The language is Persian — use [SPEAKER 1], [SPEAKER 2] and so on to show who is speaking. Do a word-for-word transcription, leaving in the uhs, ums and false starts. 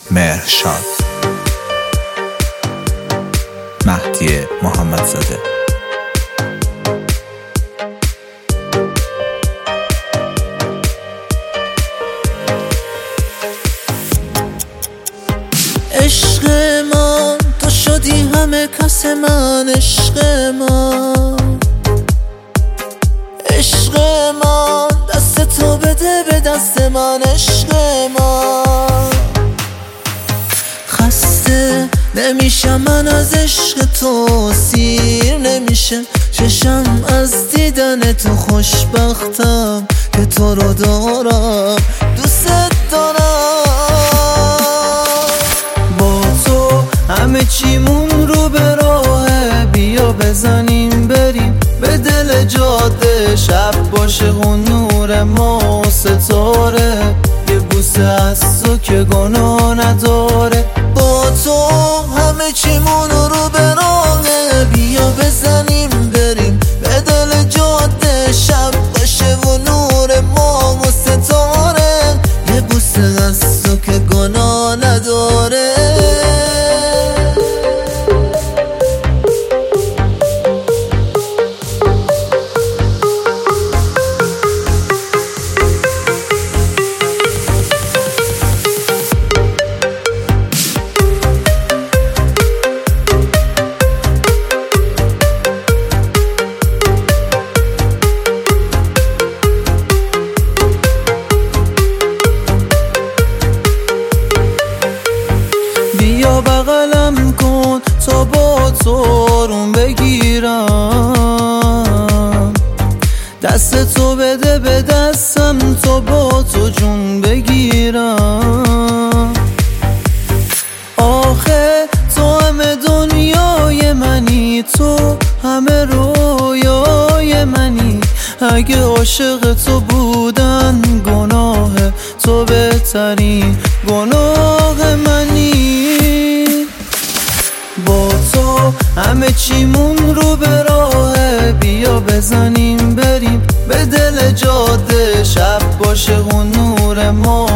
[SPEAKER 1] مهرشاد مهدی محمدزاده.
[SPEAKER 2] عشق من تو شدی همه کس من، عشق من عشق من دست تو بده به دست من، عشق من خسته نمیشم من از عشق تو، سیر نمیشه چشم از دیدن تو، خوشبختم که تو رو دارم، دوست دارم. با تو همه چیمون رو به راهه، بیا بزنیم بریم به دل جاده، شب باشه و نور ما ستاره، یه بوسه از تو که گناه نداره. با تو همه چیمون رو به راهه، بیا بزنیم بریم به دل جاده، شب باشه و نور ما ستاره، یه بوسه از تو که گناه نداره. بیا بغلم کن تا با تو آروم بگیرم، دست تو بده به دستم تا با تو جون بگیرم. آخه تو همه دنیای منی، تو همه رویای منی، اگه عاشق تو بودن گناه تو بهترین گناه منی. با تو همه چیمون رو به راهه، بیا بزنیم بریم به دل جاده، شب باشه و نور ما